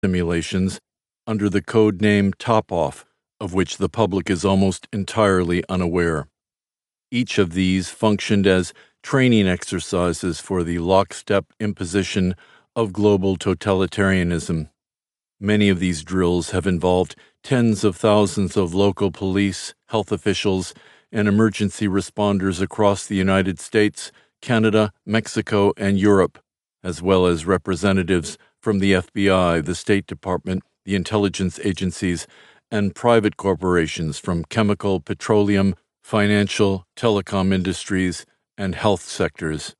simulations under the code name Top-Off, of which the public is almost entirely unaware. Each of these functioned as training exercises for the lockstep imposition of global totalitarianism. Many of these drills have involved tens of thousands of local police, health officials, and emergency responders across the United States, Canada, Mexico, and Europe, as well as representatives from the FBI, the State Department, the intelligence agencies, and private corporations from chemical, petroleum, financial, telecom industries, and health sectors.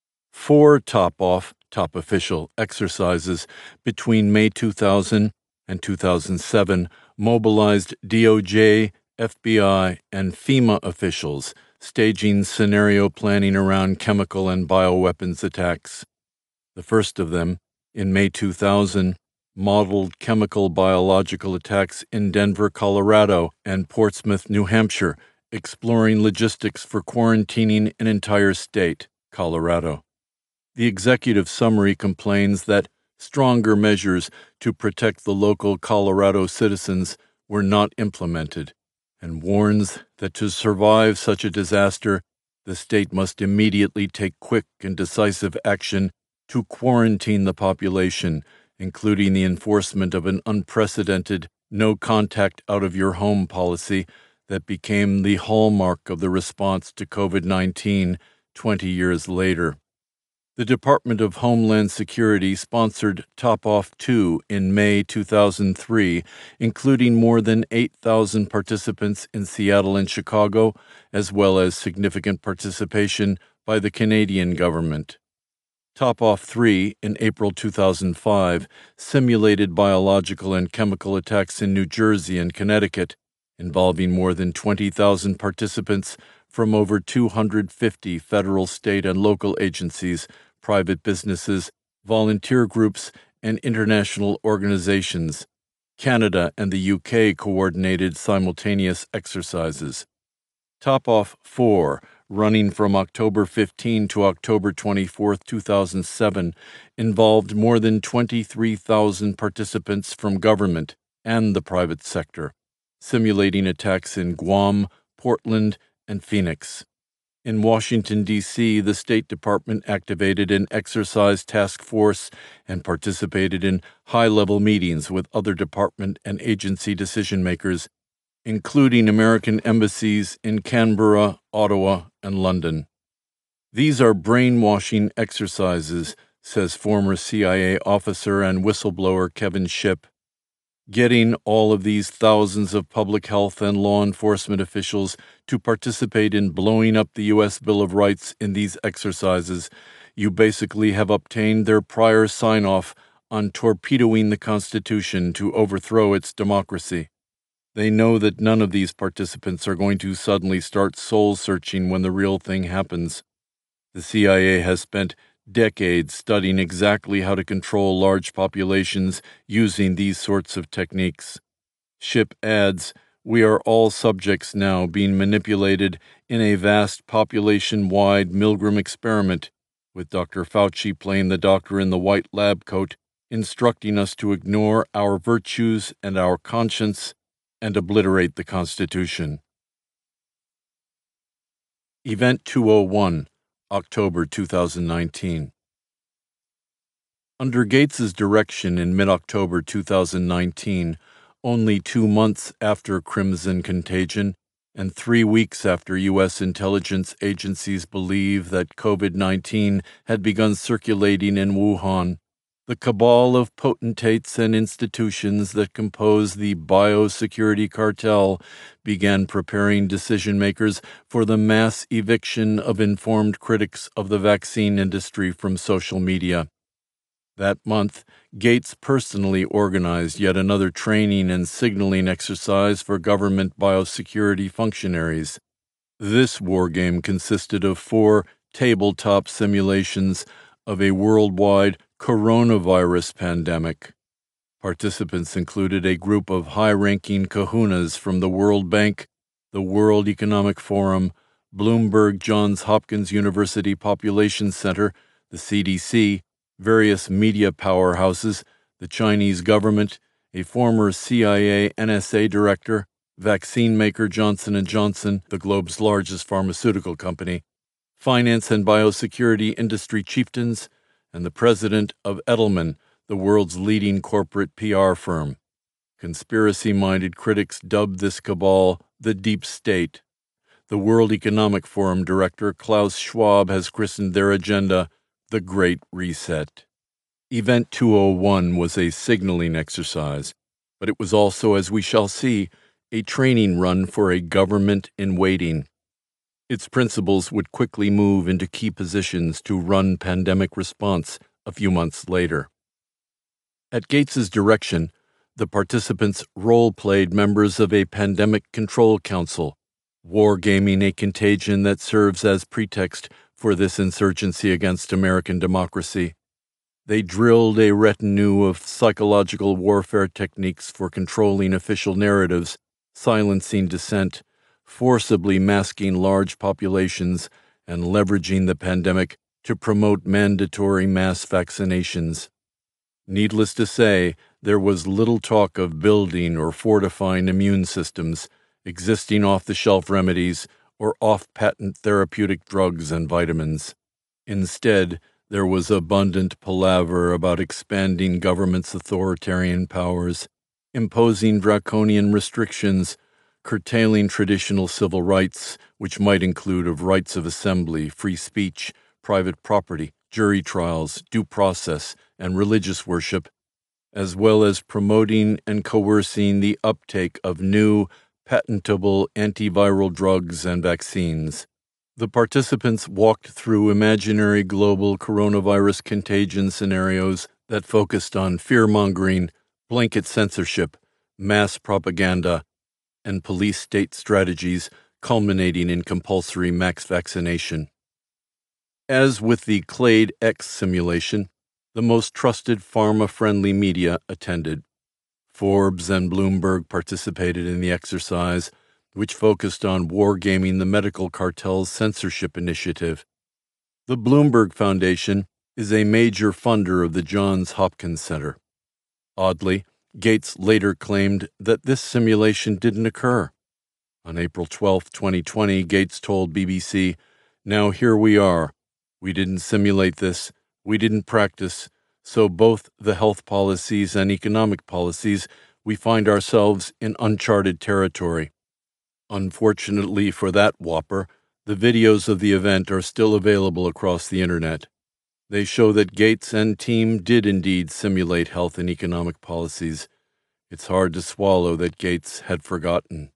4 top official exercises between May 2000 and 2007 mobilized DOJ, FBI, and FEMA officials staging scenario planning around chemical and bioweapons attacks. The first of them, in May 2000, modeled chemical biological attacks in Denver, Colorado, and Portsmouth, New Hampshire, exploring logistics for quarantining an entire state, Colorado. The executive summary complains that stronger measures to protect the local Colorado citizens were not implemented, and warns that to survive such a disaster, the state must immediately take quick and decisive action to quarantine the population, including the enforcement of an unprecedented no-contact out-of-your-home policy that became the hallmark of the response to COVID-19 20 years later. The Department of Homeland Security sponsored Top-Off 2 in May 2003, including more than 8,000 participants in Seattle and Chicago, as well as significant participation by the Canadian government. Top-Off 3 in April 2005 simulated biological and chemical attacks in New Jersey and Connecticut, involving more than 20,000 participants from over 250 federal, state, and local agencies, private businesses, volunteer groups, and international organizations. Canada and the UK coordinated simultaneous exercises. Top-Off 4, running from October 15 to October 24, 2007, involved more than 23,000 participants from government and the private sector, simulating attacks in Guam, Portland, and Phoenix. In Washington, D.C., the State Department activated an exercise task force and participated in high-level meetings with other department and agency decision-makers, including American embassies in Canberra, Ottawa, and London. These are brainwashing exercises, says former CIA officer and whistleblower Kevin Shipp. Getting all of these thousands of public health and law enforcement officials to participate in blowing up the U.S. Bill of Rights in these exercises, you basically have obtained their prior sign-off on torpedoing the Constitution to overthrow its democracy. They know that none of these participants are going to suddenly start soul-searching when the real thing happens. The CIA has spent decades studying exactly how to control large populations using these sorts of techniques. Shipp adds, "We are all subjects now being manipulated in a vast population-wide Milgram experiment, with Dr. Fauci playing the doctor in the white lab coat, instructing us to ignore our virtues and our conscience and obliterate the Constitution." Event 201, October 2019. Under Gates's direction in mid-October 2019, only 2 months after Crimson Contagion and 3 weeks after U.S. intelligence agencies believe that COVID-19 had begun circulating in Wuhan, the cabal of potentates and institutions that compose the biosecurity cartel began preparing decision-makers for the mass eviction of informed critics of the vaccine industry from social media. That month, Gates personally organized yet another training and signaling exercise for government biosecurity functionaries. This wargame consisted of 4 tabletop simulations of a worldwide coronavirus pandemic. Participants included a group of high-ranking kahunas from the World Bank, the World Economic Forum, Bloomberg Johns Hopkins University Population Center, the CDC, various media powerhouses, The Chinese government, a former CIA NSA director, vaccine maker Johnson & Johnson, the globe's largest pharmaceutical company, finance and biosecurity industry chieftains, and the president of Edelman, the world's leading corporate PR firm. Conspiracy-minded critics dubbed this cabal the Deep State. The World Economic Forum director Klaus Schwab has christened their agenda the Great Reset. Event 201 was a signaling exercise, but it was also, as we shall see, a training run for a government in waiting. Its principals would quickly move into key positions to run pandemic response a few months later. At Gates's direction, the participants role-played members of a pandemic control council, wargaming a contagion that serves as pretext for this insurgency against American democracy. They drilled a retinue of psychological warfare techniques for controlling official narratives, silencing dissent, forcibly masking large populations, and leveraging the pandemic to promote mandatory mass vaccinations. Needless to say, there was little talk of building or fortifying immune systems, existing off-the-shelf remedies, or off-patent therapeutic drugs and vitamins. Instead, there was abundant palaver about expanding government's authoritarian powers, imposing draconian restrictions, curtailing traditional civil rights, which might include of rights of assembly, free speech, private property, jury trials, due process, and religious worship, as well as promoting and coercing the uptake of new, patentable antiviral drugs and vaccines. The participants walked through imaginary global coronavirus contagion scenarios that focused on fear-mongering, blanket censorship, mass propaganda, and police state strategies culminating in compulsory mass vaccination. As with the Clade X simulation, the most trusted pharma-friendly media attended. Forbes and Bloomberg participated in the exercise, which focused on wargaming the medical cartel's censorship initiative. The Bloomberg Foundation is a major funder of the Johns Hopkins Center. Oddly, Gates later claimed that this simulation didn't occur. On April 12, 2020, Gates told BBC, "Now here we are. We didn't simulate this. We didn't practice. So both the health policies and economic policies, we find ourselves in uncharted territory." Unfortunately for that whopper, the videos of the event are still available across the internet. They show that Gates and team did indeed simulate health and economic policies. It's hard to swallow that Gates had forgotten.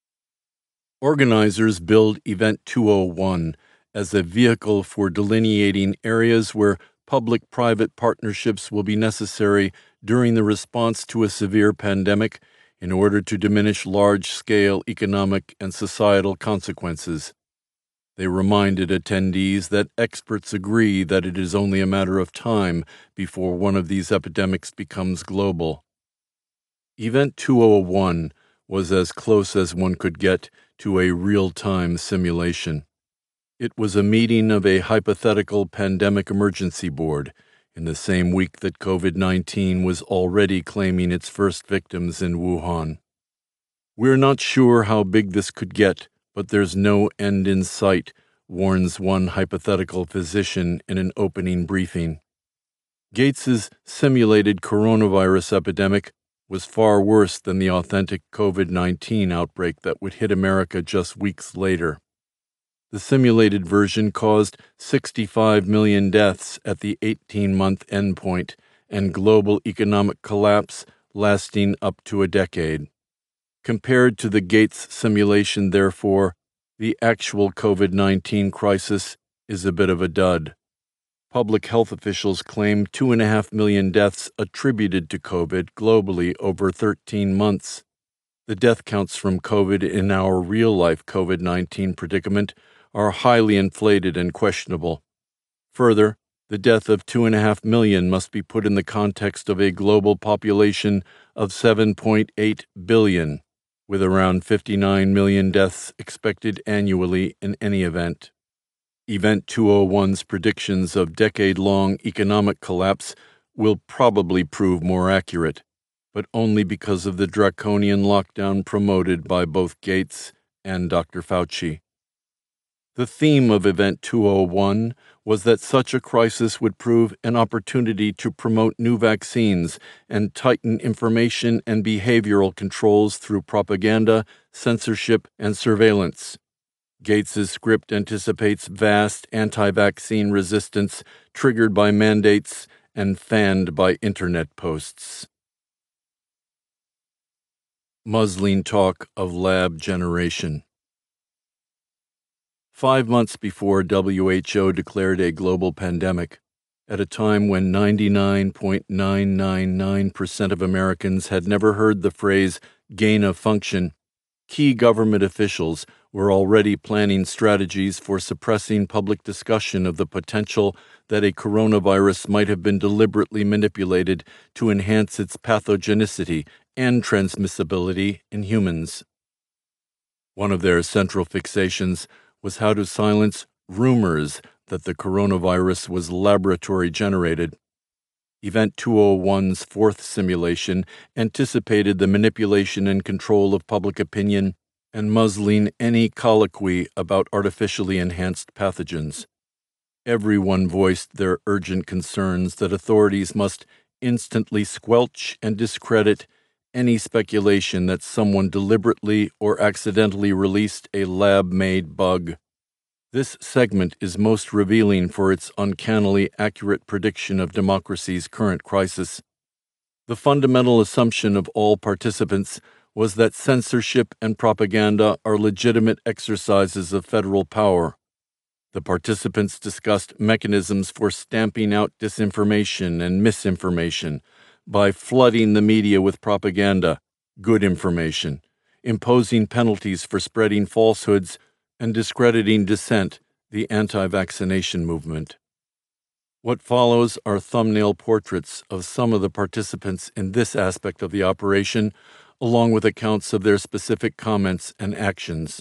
Organizers billed Event 201 as a vehicle for delineating areas where public-private partnerships will be necessary during the response to a severe pandemic in order to diminish large-scale economic and societal consequences. They reminded attendees that experts agree that it is only a matter of time before one of these epidemics becomes global. Event 201 was as close as one could get to a real-time simulation. It was a meeting of a hypothetical pandemic emergency board in the same week that COVID-19 was already claiming its first victims in Wuhan. "We're not sure how big this could get, but there's no end in sight," warns one hypothetical physician in an opening briefing. Gates's simulated coronavirus epidemic was far worse than the authentic COVID-19 outbreak that would hit America just weeks later. The simulated version caused 65 million deaths at the 18-month endpoint and global economic collapse lasting up to a decade. Compared to the Gates simulation, therefore, the actual COVID-19 crisis is a bit of a dud. Public health officials claim 2.5 million deaths attributed to COVID globally over 13 months. The death counts from COVID in our real-life COVID-19 predicament are highly inflated and questionable. Further, the death of 2.5 million must be put in the context of a global population of 7.8 billion, with around 59 million deaths expected annually in any event. Event 201's predictions of decade-long economic collapse will probably prove more accurate, but only because of the draconian lockdown promoted by both Gates and Dr. Fauci. The theme of Event 201 was that such a crisis would prove an opportunity to promote new vaccines and tighten information and behavioral controls through propaganda, censorship, and surveillance. Gates's script anticipates vast anti-vaccine resistance triggered by mandates and fanned by internet posts. Muzzling talk of lab generation. 5 months before WHO declared a global pandemic, at a time when 99.999% of Americans had never heard the phrase gain of function, key government officials were already planning strategies for suppressing public discussion of the potential that a coronavirus might have been deliberately manipulated to enhance its pathogenicity and transmissibility in humans. One of their central fixations was how to silence rumors that the coronavirus was laboratory-generated. Event 201's fourth simulation anticipated the manipulation and control of public opinion and muzzling any colloquy about artificially enhanced pathogens. Everyone voiced their urgent concerns that authorities must instantly squelch and discredit any speculation that someone deliberately or accidentally released a lab-made bug. This segment is most revealing for its uncannily accurate prediction of democracy's current crisis. The fundamental assumption of all participants was that censorship and propaganda are legitimate exercises of federal power. The participants discussed mechanisms for stamping out disinformation and misinformation by flooding the media with propaganda, good information, imposing penalties for spreading falsehoods, and discrediting dissent, the anti-vaccination movement. What follows are thumbnail portraits of some of the participants in this aspect of the operation, along with accounts of their specific comments and actions.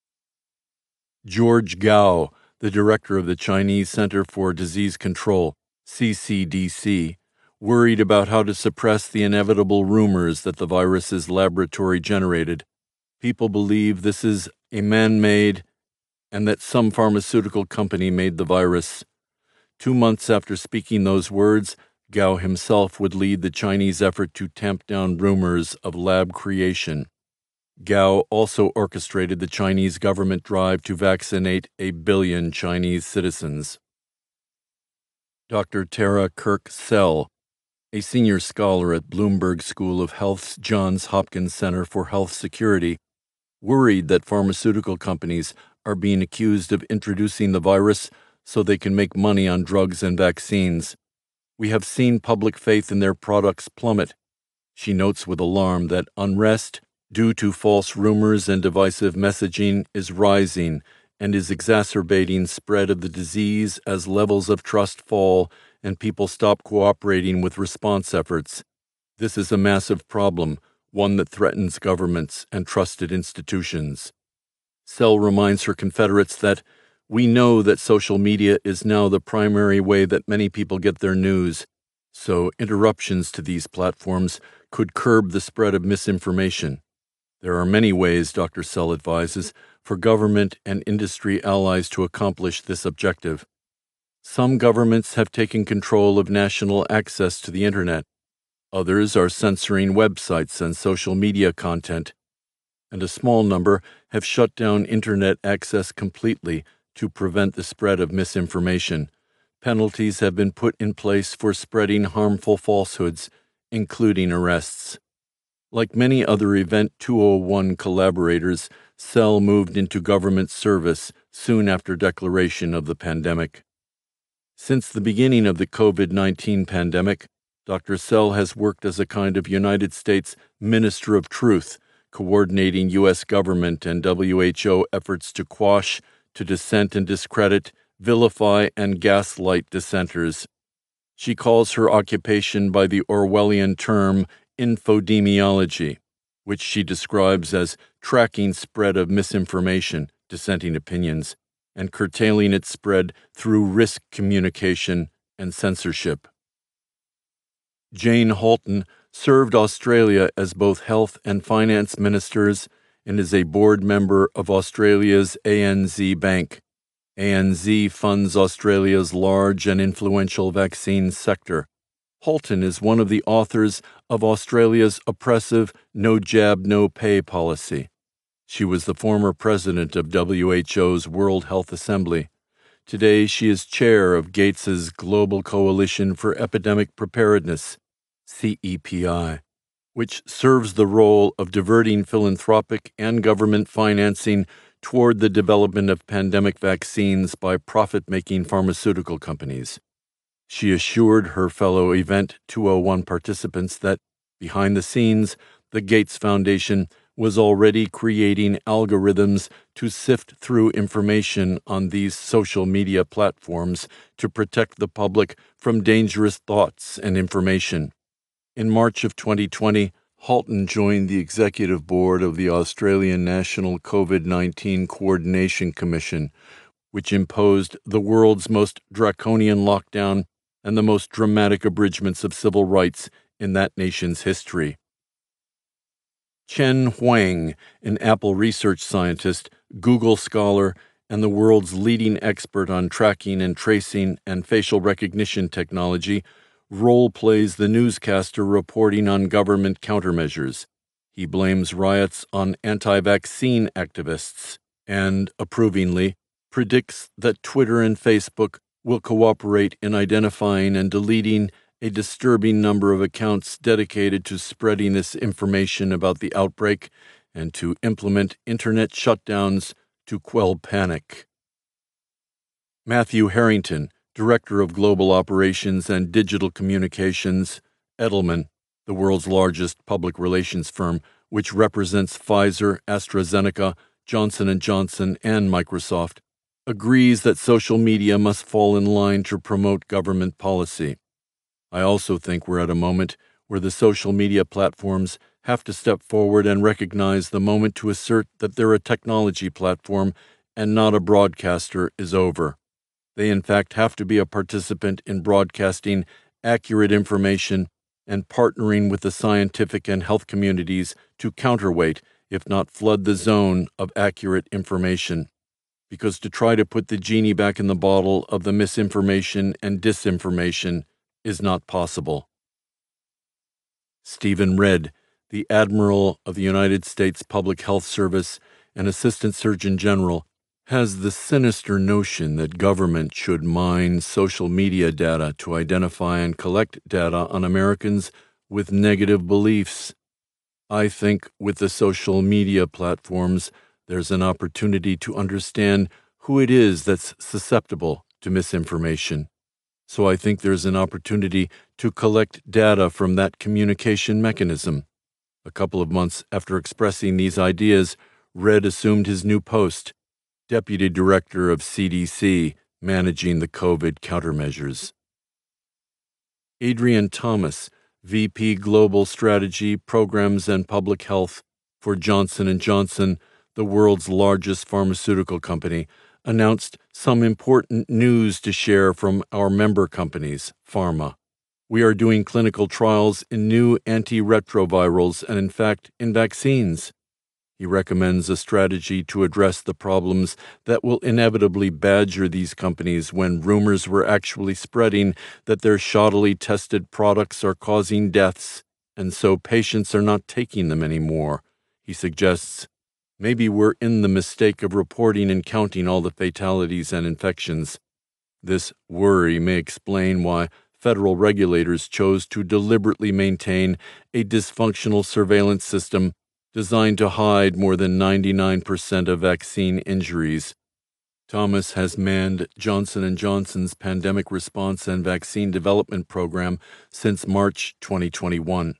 George Gao, the director of the Chinese Center for Disease Control, CCDC, worried about how to suppress the inevitable rumors that the virus is laboratory-generated. People believe this is a man-made and that some pharmaceutical company made the virus. 2 months after speaking those words, Gao himself would lead the Chinese effort to tamp down rumors of lab creation. Gao also orchestrated the Chinese government drive to vaccinate 1 billion Chinese citizens. Dr. Tara Kirk-Sell, a senior scholar at Bloomberg School of Health's Johns Hopkins Center for Health Security, worried that pharmaceutical companies are being accused of introducing the virus so they can make money on drugs and vaccines. We have seen public faith in their products plummet. She notes with alarm that unrest, due to false rumors and divisive messaging, is rising and is exacerbating spread of the disease as levels of trust fall and people stop cooperating with response efforts. This is a massive problem, one that threatens governments and trusted institutions. Sell reminds her Confederates that we know that social media is now the primary way that many people get their news, so interruptions to these platforms could curb the spread of misinformation. There are many ways, Dr. Sell advises, for government and industry allies to accomplish this objective. Some governments have taken control of national access to the Internet. Others are censoring websites and social media content, and a small number have shut down Internet access completely to prevent the spread of misinformation. Penalties have been put in place for spreading harmful falsehoods, including arrests. Like many other Event 201 collaborators, Sell moved into government service soon after declaration of the pandemic. Since the beginning of the COVID-19 pandemic, Dr. Sell has worked as a kind of United States Minister of Truth, coordinating U.S. government and WHO efforts to quash, to dissent and discredit, vilify, and gaslight dissenters. She calls her occupation by the Orwellian term infodemiology, which she describes as tracking spread of misinformation, dissenting opinions, and curtailing its spread through risk communication and censorship. Jane Halton served Australia as both health and finance ministers and is a board member of Australia's ANZ Bank. ANZ funds Australia's large and influential vaccine sector. Halton is one of the authors of Australia's oppressive no jab, no pay policy. She was the former president of WHO's World Health Assembly. Today, she is chair of Gates's Global Coalition for Epidemic Preparedness, CEPI, which serves the role of diverting philanthropic and government financing toward the development of pandemic vaccines by profit-making pharmaceutical companies. She assured her fellow Event 201 participants that, behind the scenes, the Gates Foundation was already creating algorithms to sift through information on these social media platforms to protect the public from dangerous thoughts and information. In March of 2020, Halton joined the executive board of the Australian National COVID-19 Coordination Commission, which imposed the world's most draconian lockdown and the most dramatic abridgments of civil rights in that nation's history. Chen Huang, an Apple research scientist, Google scholar, and the world's leading expert on tracking and tracing and facial recognition technology, role-plays the newscaster reporting on government countermeasures. He blames riots on anti-vaccine activists and, approvingly, predicts that Twitter and Facebook will cooperate in identifying and deleting a disturbing number of accounts dedicated to spreading this information about the outbreak and to implement internet shutdowns to quell panic. Matthew Harrington, Director of Global Operations and Digital Communications, Edelman, the world's largest public relations firm, which represents Pfizer, AstraZeneca, Johnson & Johnson, and Microsoft, agrees that social media must fall in line to promote government policy. I also think we're at a moment where the social media platforms have to step forward and recognize the moment to assert that they're a technology platform and not a broadcaster is over. They in fact have to be a participant in broadcasting accurate information and partnering with the scientific and health communities to counterweight, if not flood the zone of accurate information. Because to try to put the genie back in the bottle of the misinformation and disinformation is not possible. Stephen Redd, the Admiral of the United States Public Health Service and Assistant Surgeon General, has the sinister notion that government should mine social media data to identify and collect data on Americans with negative beliefs. I think with the social media platforms, there's an opportunity to understand who it is that's susceptible to misinformation. So I think there's an opportunity to collect data from that communication mechanism. A couple of months after expressing these ideas, Redd assumed his new post, Deputy Director of CDC, managing the COVID countermeasures. Adrian Thomas, VP Global Strategy, Programs and Public Health for Johnson & Johnson, the world's largest pharmaceutical company, announced some important news to share from our member companies, pharma. We are doing clinical trials in new antiretrovirals and, in fact, in vaccines. He recommends a strategy to address the problems that will inevitably badger these companies when rumors were actually spreading that their shoddily tested products are causing deaths, and so patients are not taking them anymore. He suggests, maybe we're in the mistake of reporting and counting all the fatalities and infections. This worry may explain why federal regulators chose to deliberately maintain a dysfunctional surveillance system designed to hide more than 99% of vaccine injuries. Thomas has manned Johnson & Johnson's pandemic response and vaccine development program since March 2021.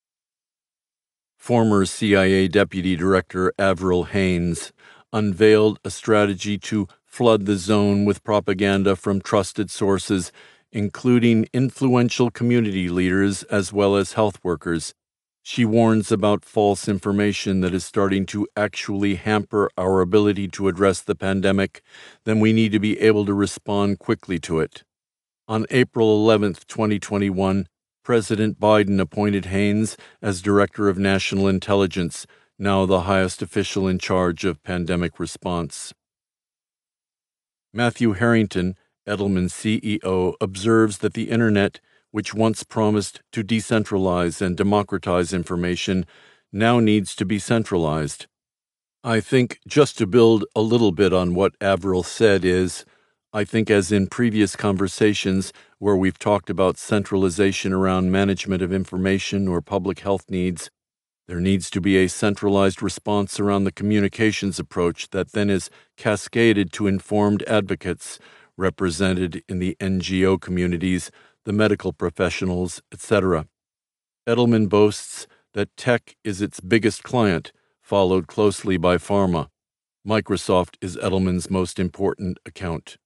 Former CIA Deputy Director Avril Haines unveiled a strategy to flood the zone with propaganda from trusted sources, including influential community leaders as well as health workers. She warns about false information that is starting to actually hamper our ability to address the pandemic. Then we need to be able to respond quickly to it. On April 11, 2021, President Biden appointed Haynes as Director of National Intelligence, now the highest official in charge of pandemic response. Matthew Harrington, Edelman's CEO, observes that the Internet, which once promised to decentralize and democratize information, now needs to be centralized. I think, just to build a little bit on what Avril said, I think as in previous conversations where we've talked about centralization around management of information or public health needs, there needs to be a centralized response around the communications approach that then is cascaded to informed advocates represented in the NGO communities, the medical professionals, etc. Edelman boasts that tech is its biggest client, followed closely by pharma. Microsoft is Edelman's most important account.